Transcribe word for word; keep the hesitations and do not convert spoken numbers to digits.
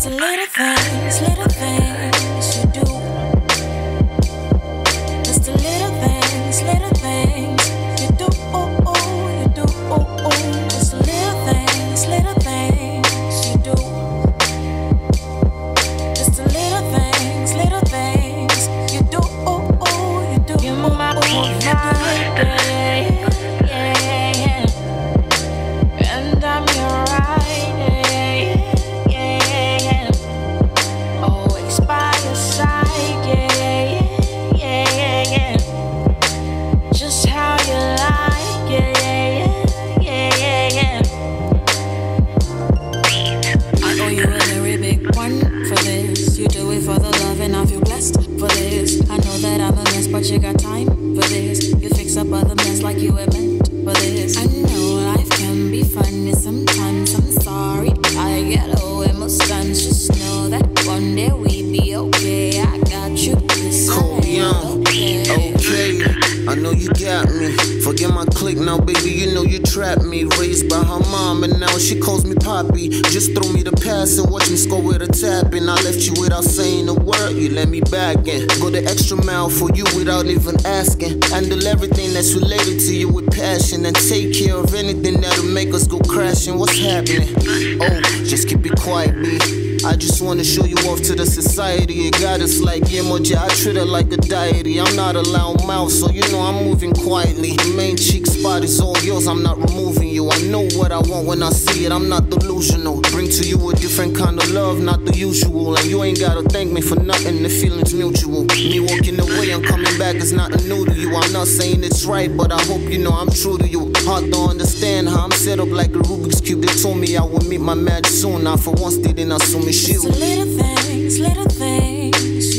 the little things, little things you do. It's the little things, little things you do. Oh, oh, you do. Oh, oh. It's the little things, little things you do. It's the little things, little things you do. Oh, oh, you do. You move my body, yeah, yeah. And I'm your right, yeah, yeah. Always by your side, yeah, yeah, yeah. Just how you like, yeah, yeah, yeah. I owe you a very big one for this. You do it for the love and I feel blessed for this. I know that I'm a mess, but you got time for this. You fix up other mess like you were meant for this. I know life can be funny sometimes. I'm sorry I get low emotions. Just know that one day we be okay. I got you. Cool, young, okay. I know you got me. Forget my clique now, baby. You know you trapped me. Raised by her mom, and now she calls me Poppy. Just throw me the pass and watch me score with a tap. And I left you without saying a word. You let me back in. Go the extra mile for you without even asking. Handle everything that's related to you with passion. And take care of anything that'll make us go crashing. What's happening? Oh, just keep it quiet, B. I just wanna show you off to the society. It got us like emoji, I treat her like a deity. I'm not a loud mouth, so you know I'm moving quietly. The main cheek spot is all yours, I'm not removing you. I know what I want when I see it, I'm not delusional. Bring to you a different kind of love, not the usual. And you ain't gotta thank me for nothing, the feeling's mutual. Me walking away and coming back is nothing new to you. I'm not saying it's right, but I hope you know I'm true to you. Hard to understand how I'm set up like a Rubik's Cube. They told me I would meet my match soon. I for once didn't assume it's you. It's the little things, little things